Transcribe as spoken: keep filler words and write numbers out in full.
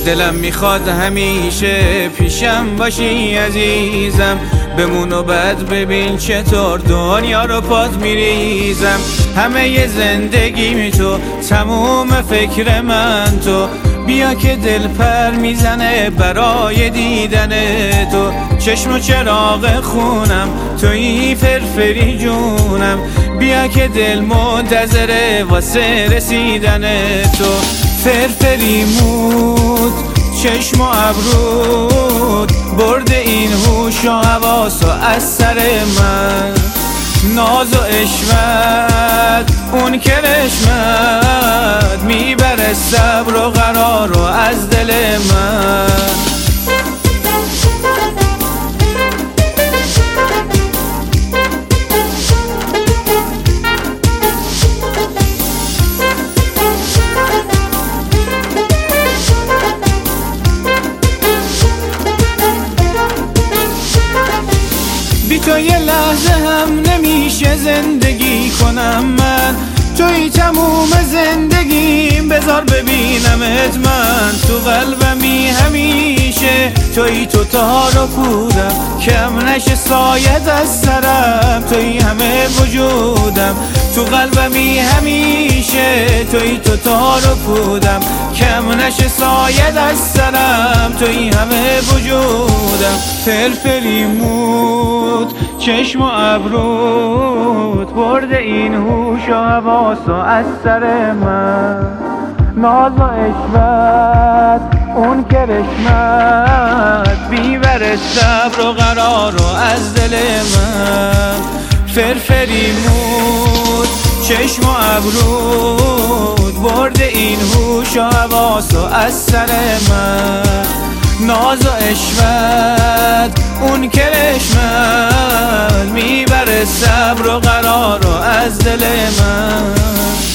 دلم میخواد همیشه پیشم باشی عزیزم، بمون و بعد ببین چطور دنیا رو پات میریزم. همه ی زندگی تو، تموم فکر من تو، بیا که دل پر میزنه برای دیدن تو. چشم و چراغ خونم تویی، فرفری جونم، بیا که دل منتظره واسه رسیدن تو. فرفری مود چشم و ابرود، برد این هوش و حواس و از سر من. ناز و عشقت اون که رشمت میبره صبر و قرار رو از دل من. بی تو یه لحظه هم نمیشه زندگی کنم من، توی تموم زندگیم، بذار ببینمت من. تو قلبمی همیشه توی، تو تار و پودم، کم نشه سایت از سرم، توی همه وجودم. تو قلبمی همیشه توی، تو تار و پودم، کم نشه سایت از سرم، توی همه وجودم. فرفری مود چشم و ابرود، برد این هوش و حواس و از سر من. ناز و عشقت اون که رشمت بیبره صبر و قرار و از دل من. فرفری مود چشم و ابرود، برد این هوش و حواس و از سر من. ناز و عشقت اون که رشمت میبره صبر و قرار و از دل من.